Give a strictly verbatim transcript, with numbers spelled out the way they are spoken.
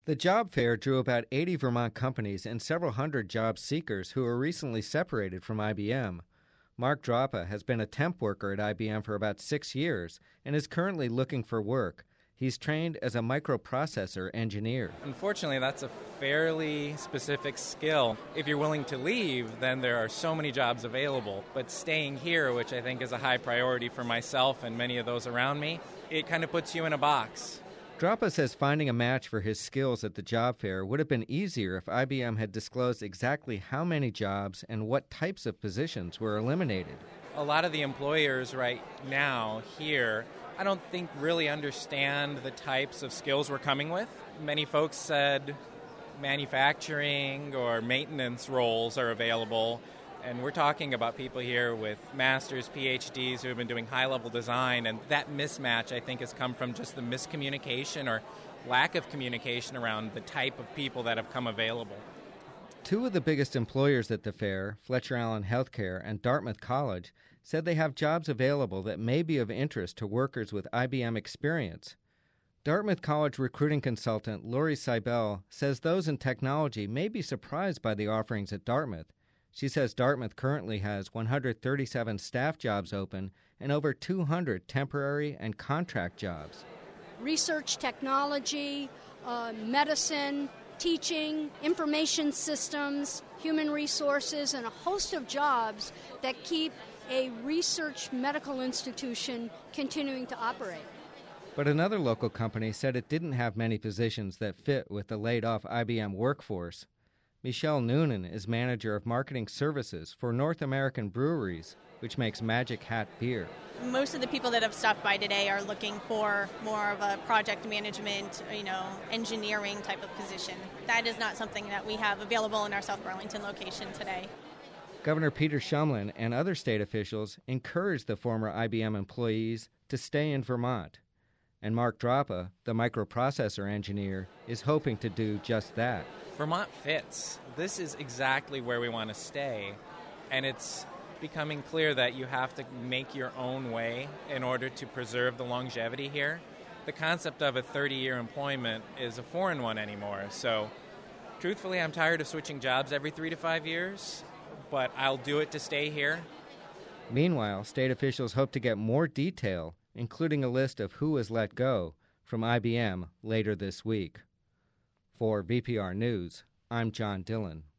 The job fair drew about eighty Vermont companies and several hundred job seekers who were recently separated from I B M. Mark Droppa has been a temp worker at I B M for about six years and is currently looking for work. He's trained as a microprocessor engineer. Unfortunately, that's a fairly specific skill. If you're willing to leave, then there are so many jobs available. But staying here, which I think is a high priority for myself and many of those around me, it kind of puts you in a box. Droppa says finding a match for his skills at the job fair would have been easier if I B M had disclosed exactly how many jobs and what types of positions were eliminated. A lot of the employers right now here, I don't think really understand the types of skills we're coming with. Many folks said manufacturing or maintenance roles are available, and we're talking about people here with masters, P H Ds who have been doing high-level design, and that mismatch, I think, has come from just the miscommunication or lack of communication around the type of people that have come available. Two of the biggest employers at the fair, Fletcher Allen Healthcare and Dartmouth College, said they have jobs available that may be of interest to workers with I B M experience. Dartmouth College recruiting consultant Lori Seibel says those in technology may be surprised by the offerings at Dartmouth. She says Dartmouth currently has one hundred thirty-seven staff jobs open and over two hundred temporary and contract jobs. Research technology, uh, medicine, teaching, information systems, human resources, and a host of jobs that keep a research medical institution continuing to operate. But another local company said it didn't have many positions that fit with the laid-off I B M workforce. Michelle Noonan is manager of marketing services for North American Breweries, which makes Magic Hat beer. Most of the people that have stopped by today are looking for more of a project management, you know, engineering type of position. That is not something that we have available in our South Burlington location today. Governor Peter Shumlin and other state officials encouraged the former I B M employees to stay in Vermont. And Mark Droppa, the microprocessor engineer, is hoping to do just that. Vermont fits. This is exactly where we want to stay, and it's becoming clear that you have to make your own way in order to preserve the longevity here. The concept of a thirty-year employment is a foreign one anymore, so truthfully, I'm tired of switching jobs every three to five years, but I'll do it to stay here. Meanwhile, state officials hope to get more detail, including a list of who was let go, from I B M later this week. For V P R News, I'm John Dillon.